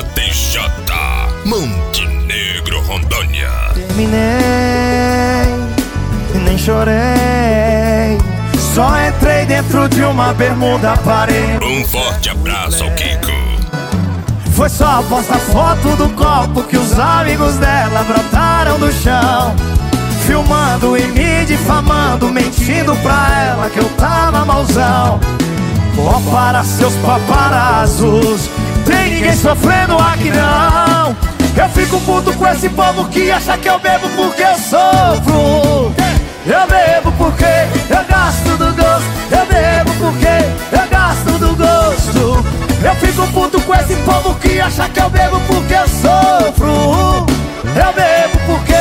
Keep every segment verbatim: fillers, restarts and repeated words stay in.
D J, Montenegro, Rondônia. Terminei e nem chorei, só entrei dentro de uma bermuda, parei. Um forte abraço ao Kiko. Foi só postar foto do copo que os amigos dela brotaram do chão, filmando e me difamando, mentindo pra ela que eu tava malzão. Ó, para seus paparazzos, tem ninguém sofrendo aqui não. Eu fico puto com esse povo que acha que eu bebo porque eu sofro. Eu bebo porque eu gosto do gosto. Eu bebo porque eu gosto do gosto. Eu fico puto com esse povo que acha que eu bebo porque eu sofro. Eu bebo porque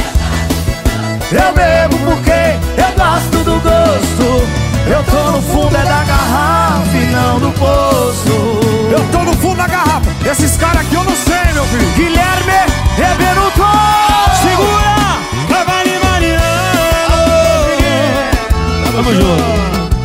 Eu bebo porque eu gosto do gosto. Eu tô no fundo é da garrafa e não do poço. Eu tô no fundo da garrafa. Esses caras aqui eu não sei, meu filho. Guilherme Rebenuto, segura! Vai Mariano. Tamo junto.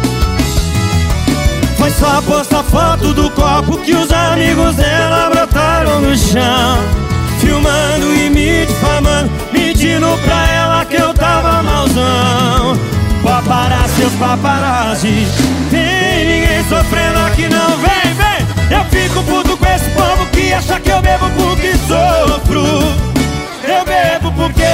Foi só postar foto do copo que os amigos dela brotaram no chão, filmando e me difamando, mentindo pra ela que eu tava malzão. Paparazzi, seus paparazzi, tem ninguém sofrendo aqui não, vem, vem. Eu fico puto com esse povo que acha que eu bebo porque sofro. Eu bebo porque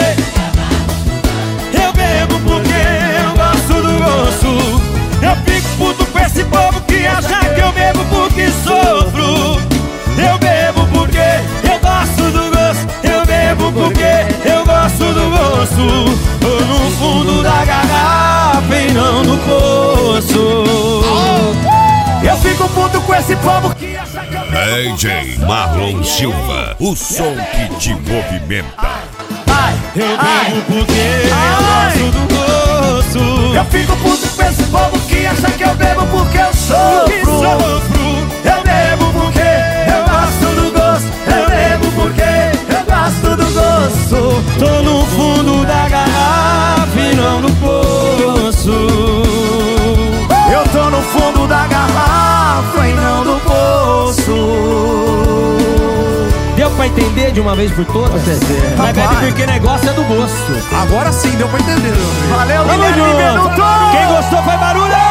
Eu bebo porque eu gosto do gosto. Eu fico puto com esse povo que acha que eu bebo porque sofro. Eu bebo porque eu gosto do gosto. Eu bebo porque eu gosto do gosto. Tô no fundo da garrafa e não no poço. Eu fico puto com esse povo que acha que eu bebo D J Marlon Silva, o som que te movimenta. Eu bebo porque eu gosto do gosto. Eu fico puto com esse povo que acha que eu bebo porque eu sofro. Eu bebo porque eu gosto do gosto. Eu bebo porque eu gosto do gosto. Tô no fundo da garrafa e não no poço. Eu tô no fundo da garrafa e não no poço. Deu pra entender de uma vez por todas? Mas bebe porque negócio é do gosto. Agora sim, deu pra entender, meu filho. Valeu, Guilherme Rebenuto. Quem gostou foi barulho!